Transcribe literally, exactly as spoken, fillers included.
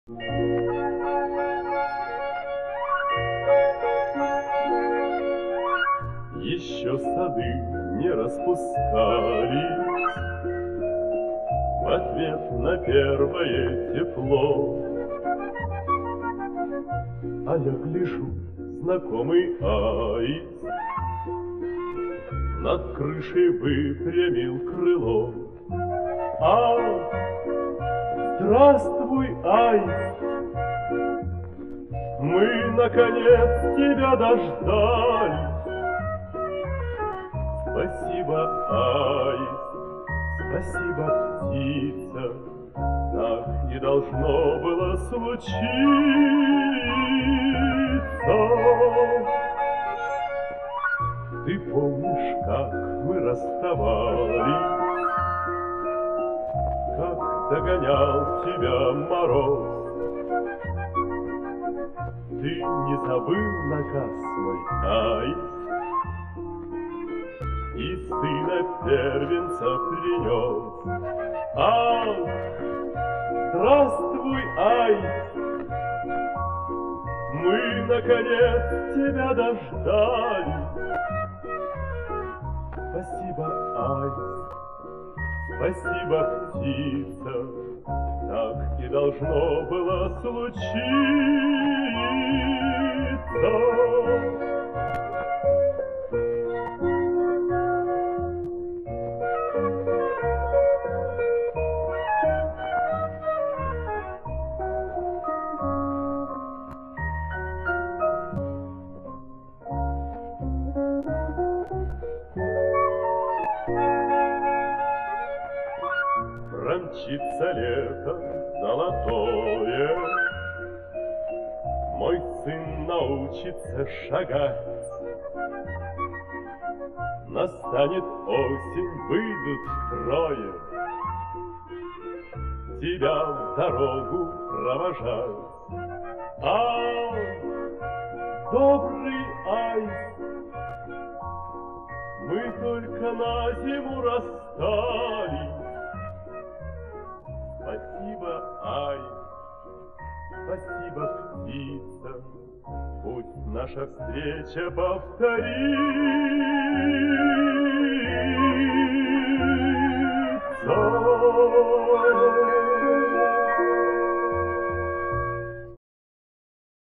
Еще сады не распускались в ответ на первое тепло. А я гляжу, знакомый аист над крышей выпрямил крыло. А, здравствуй, аист! Мы, наконец, тебя дождались. Спасибо, аист, спасибо, птица, так не должно было случиться. Ты помнишь, как мы расставались, как догонял тебя мороз? Ты не забыл наказ мой, аист, и сына первенца принес. Ах, здравствуй, аист! Мы, наконец, тебя дождались. Спасибо, аист, спасибо, птица, так не должно было случиться. Промчится лето золотое, мой сын научится шагать. Настанет осень, выйдут трое тебя в дорогу провожать. А, добрый аист, мы только на зиму расстались. Спасибо, аист, спасибо, птица, пусть наша встреча повторится.